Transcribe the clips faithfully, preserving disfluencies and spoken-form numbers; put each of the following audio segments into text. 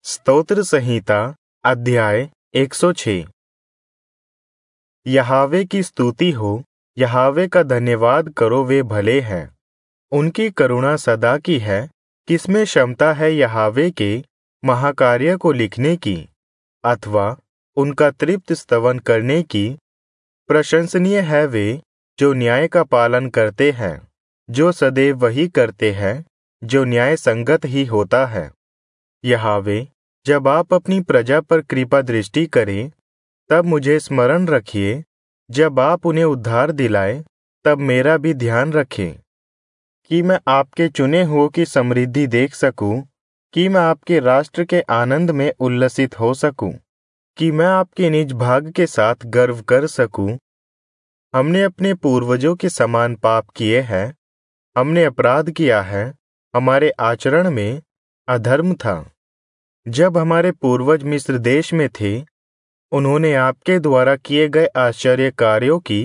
स्तोत्र संहिता अध्याय एक सौ छह। यहावे की स्तुति हो, यहावे का धन्यवाद करो, वे भले हैं। उनकी करुणा सदा की है। किसमें क्षमता है यहावे के महाकार्य को लिखने की, अथवा उनका तृप्त स्तवन करने की। प्रशंसनीय है वे जो न्याय का पालन करते हैं, जो सदैव वही करते हैं जो न्याय संगत ही होता है। यहावे, जब आप अपनी प्रजा पर कृपा दृष्टि करें, तब मुझे स्मरण रखिए। जब आप उन्हें उद्धार दिलाए, तब मेरा भी ध्यान रखें, कि मैं आपके चुने हुओं की समृद्धि देख सकूं, कि मैं आपके राष्ट्र के आनंद में उल्लसित हो सकूं, कि मैं आपके निज भाग के साथ गर्व कर सकूं। हमने अपने पूर्वजों के समान पाप किए हैं, हमने अपराध किया है, हमारे आचरण में अधर्म था। जब हमारे पूर्वज मिस्र देश में थे, उन्होंने आपके द्वारा किए गए आश्चर्य कार्यों की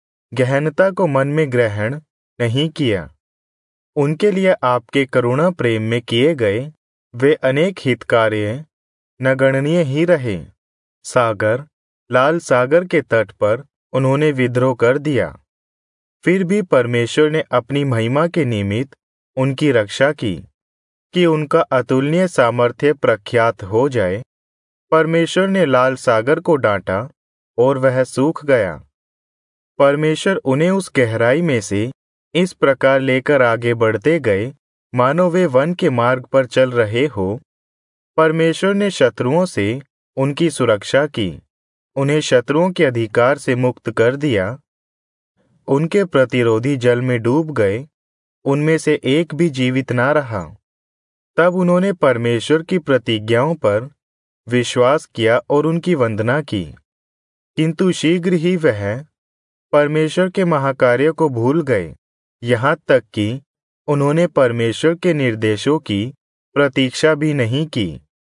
गहनता को मन में ग्रहण नहीं किया। उनके लिए आपके करुणा प्रेम में किए गए वे अनेक हित कार्य नगण्य ही रहे। सागर, लाल सागर के तट पर उन्होंने विद्रोह कर दिया। फिर भी परमेश्वर ने अपनी महिमा के निमित्त उनकी रक्षा की, कि उनका अतुलनीय सामर्थ्य प्रख्यात हो जाए। परमेश्वर ने लाल सागर को डांटा और वह सूख गया। परमेश्वर उन्हें उस गहराई में से इस प्रकार लेकर आगे बढ़ते गए, मानो वे वन के मार्ग पर चल रहे हो। परमेश्वर ने शत्रुओं से उनकी सुरक्षा की, उन्हें शत्रुओं के अधिकार से मुक्त कर दिया। उनके प्रतिरोधी जल में डूब गए, उनमें से एक भी जीवित ना रहा। तब उन्होंने परमेश्वर की प्रतिज्ञाओं पर विश्वास किया और उनकी वंदना की, किंतु शीघ्र ही वह परमेश्वर के महाकार्य को भूल गए, यहाँ तक कि उन्होंने परमेश्वर के निर्देशों की प्रतीक्षा भी नहीं की।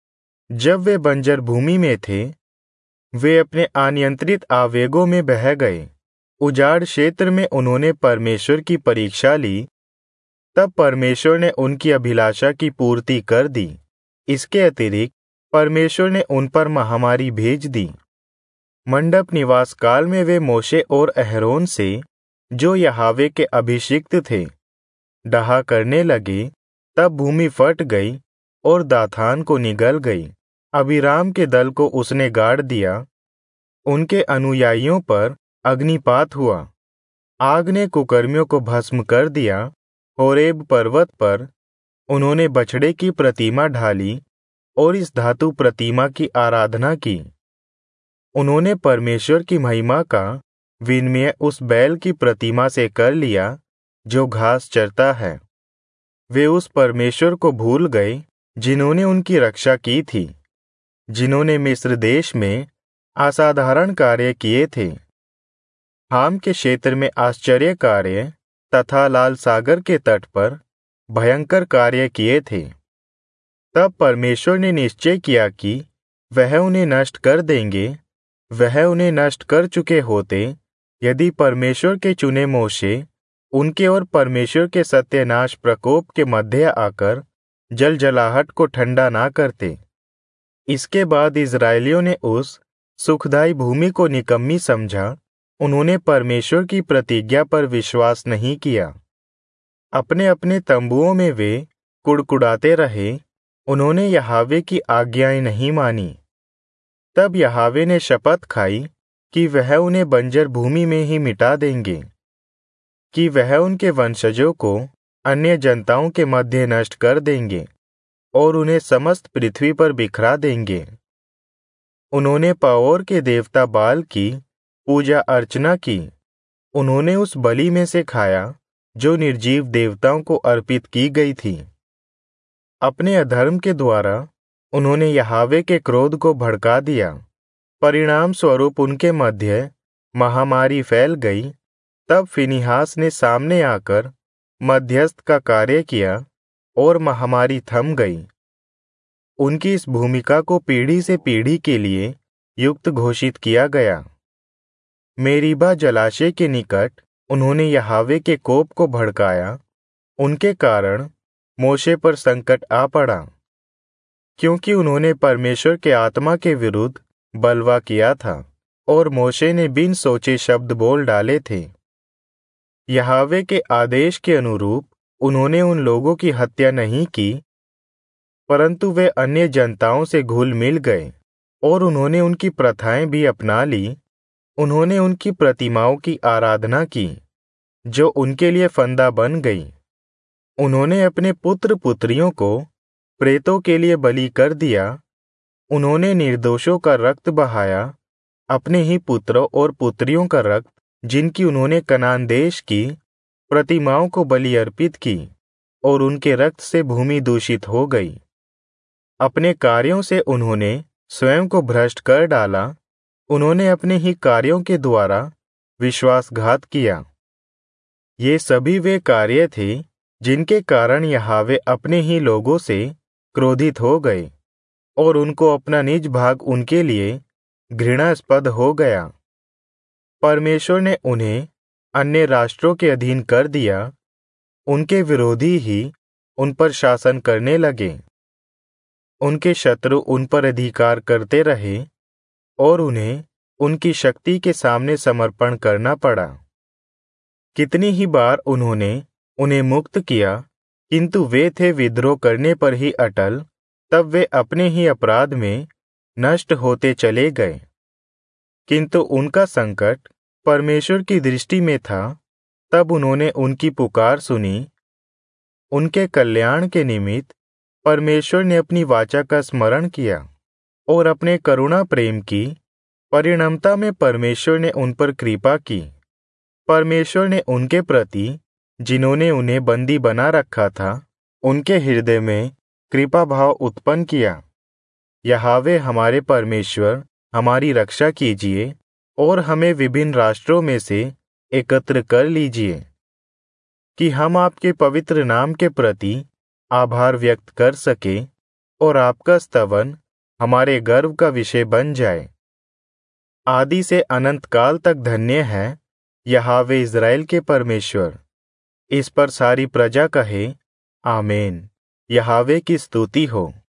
जब वे बंजर भूमि में थे, वे अपने अनियंत्रित आवेगों में बह गए। उजाड़ क्षेत्र में उन्होंने परमेश्वर की परीक्षा ली, तब परमेश्वर ने उनकी अभिलाषा की पूर्ति कर दी। इसके अतिरिक्त परमेश्वर ने उन पर महामारी भेज दी। मंडप निवास काल में वे मोशे और अहरोन से, जो यहावे के अभिषिक्त थे, डहा करने लगे। तब भूमि फट गई और दाथान को निगल गई। अबीराम के दल को उसने गाड़ दिया। उनके अनुयायियों पर अग्निपात हुआ। आग ने कुकर्मियों को भस्म कर दिया। होरेब पर्वत पर उन्होंने बछड़े की प्रतिमा ढाली और इस धातु प्रतिमा की आराधना की। उन्होंने परमेश्वर की महिमा का विनिमय उस बैल की प्रतिमा से कर लिया जो घास चरता है। वे उस परमेश्वर को भूल गए जिन्होंने उनकी रक्षा की थी, जिन्होंने मिस्र देश में असाधारण कार्य किए थे, हाम के क्षेत्र में आश्चर्य कार्य तथा लाल सागर के तट पर भयंकर कार्य किए थे। तब परमेश्वर ने निश्चय किया कि वह उन्हें नष्ट कर देंगे। वह उन्हें नष्ट कर चुके होते यदि परमेश्वर के चुने मोशे उनके और परमेश्वर के सत्यानाश प्रकोप के मध्य आकर जलजलाहट को ठंडा ना करते। इसके बाद इस्राएलियों ने उस सुखदायी भूमि को निकम्मी समझा। उन्होंने परमेश्वर की प्रतिज्ञा पर विश्वास नहीं किया। अपने अपने तंबुओं में वे कुड़कुड़ाते रहे। उन्होंने यहावे की आज्ञाएं नहीं मानी। तब यहावे ने शपथ खाई कि वह उन्हें बंजर भूमि में ही मिटा देंगे, कि वह उनके वंशजों को अन्य जनताओं के मध्य नष्ट कर देंगे और उन्हें समस्त पृथ्वी पर बिखरा देंगे। उन्होंने पाओर के देवता बाल की पूजा अर्चना की। उन्होंने उस बलि में से खाया जो निर्जीव देवताओं को अर्पित की गई थी। अपने अधर्म के द्वारा उन्होंने यहावे के क्रोध को भड़का दिया। परिणाम स्वरूप उनके मध्य महामारी फैल गई। तब फिनिहास ने सामने आकर मध्यस्थ का कार्य किया और महामारी थम गई। उनकी इस भूमिका को पीढ़ी से पीढ़ी के लिए युक्त घोषित किया गया। मेरीबा जलाशय के निकट उन्होंने यहावे के कोप को भड़काया। उनके कारण मोशे पर संकट आ पड़ा, क्योंकि उन्होंने परमेश्वर के आत्मा के विरुद्ध बलवा किया था और मोशे ने बिन सोचे शब्द बोल डाले थे। यहोवा के आदेश के अनुरूप उन्होंने उन लोगों की हत्या नहीं की, परंतु वे अन्य जनताओं से घुल मिल गए और उन्होंने उनकी प्रथाएं भी अपना ली। उन्होंने उनकी प्रतिमाओं की आराधना की जो उनके लिए फंदा बन गई। उन्होंने अपने पुत्र पुत्रियों को प्रेतों के लिए बलि कर दिया। उन्होंने निर्दोषों का रक्त बहाया, अपने ही पुत्रों और पुत्रियों का रक्त जिनकी उन्होंने कनान देश की प्रतिमाओं को बलि अर्पित की, और उनके रक्त से भूमि दूषित हो गई। अपने कार्यों से उन्होंने स्वयं को भ्रष्ट कर डाला। उन्होंने अपने ही कार्यों के द्वारा विश्वासघात किया। ये सभी वे कार्य थे जिनके कारण यहोवा अपने ही लोगों से क्रोधित हो गए और उनको अपना निज भाग उनके लिए घृणास्पद हो गया। परमेश्वर ने उन्हें अन्य राष्ट्रों के अधीन कर दिया। उनके विरोधी ही उन पर शासन करने लगे। उनके शत्रु उन पर अधिकार करते रहे और उन्हें उनकी शक्ति के सामने समर्पण करना पड़ा। कितनी ही बार उन्होंने उन्हें मुक्त किया, किंतु वे थे विद्रोह करने पर ही अटल। तब वे अपने ही अपराध में नष्ट होते चले गए। किंतु उनका संकट परमेश्वर की दृष्टि में था। तब उन्होंने उनकी पुकार सुनी। उनके कल्याण के निमित्त परमेश्वर ने अपनी वाचा का स्मरण किया और अपने करुणा प्रेम की परिणमता में परमेश्वर ने उन पर कृपा की। परमेश्वर ने उनके प्रति, जिन्होंने उन्हें बंदी बना रखा था, उनके हृदय में कृपा भाव उत्पन्न किया। यहोवा हमारे परमेश्वर हमारी रक्षा कीजिए और हमें विभिन्न राष्ट्रों में से एकत्र कर लीजिए कि हम आपके पवित्र नाम के प्रति आभार व्यक्त कर सके और आपका स्तवन हमारे गर्व का विषय बन जाए। आदि से अनंत काल तक धन्य है यहोवा इज़राइल के परमेश्वर। इस पर सारी प्रजा कहे, आमीन। यहोवा की स्तुति हो।